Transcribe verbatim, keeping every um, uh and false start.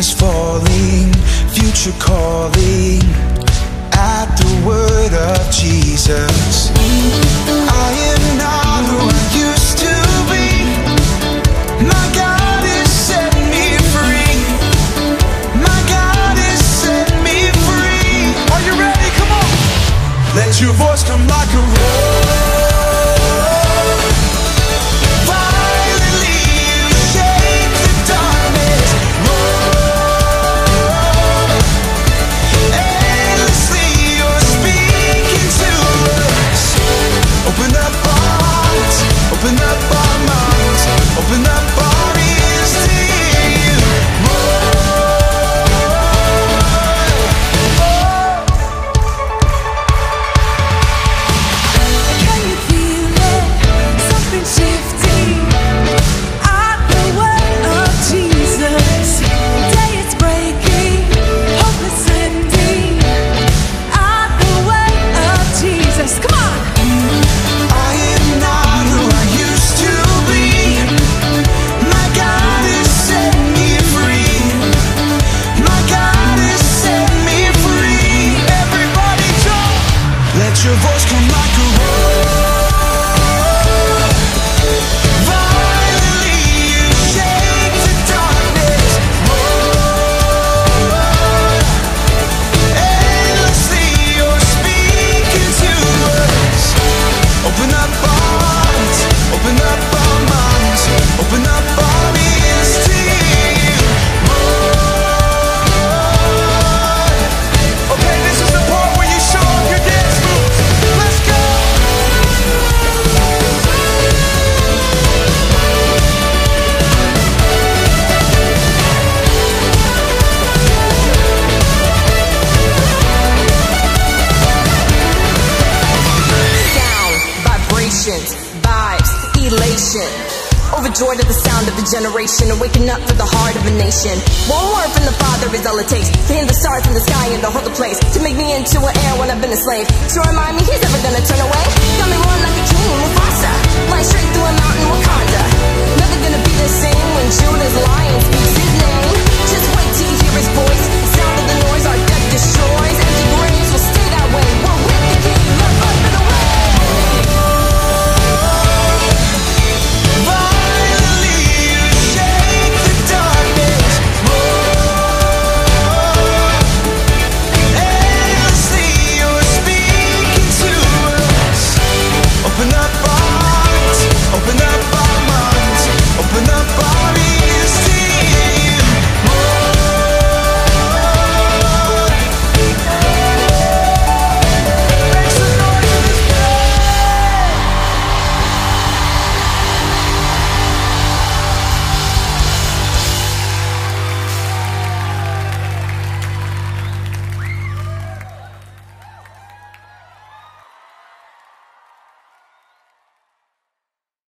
is falling, future calling at the word of Jesus. I am not who I used to be. My God has set me free. My God has set me free. Are you ready? Come on. Let your voice come like a roar. Open up our minds, open up our ears to hear you. Can you feel it? Something shifting at the word of Jesus. Day is breaking, hope is ending at the word of Jesus. Come on. Your voice come like a roar. Violently you shake the darkness. Roar. Endlessly you're speaking to us. Open up our hearts, open up our minds, open up our ears to hear you. Roar. Okay, this is the part where you show off your dance moves. Let's go! Sound, vibrations, vibes, elation. Overjoyed at the sound of a generation, waking up for the heart of a nation. One word from the Father is all it takes to hear the stars in the sky and to hold the place, to make me into an heir when I've been a slave, to remind me he's never gonna turn away. Got me rolling like a king, Mufasa, flying straight through a mountain, Wakanda. Never gonna be the same when Judah's lion speaks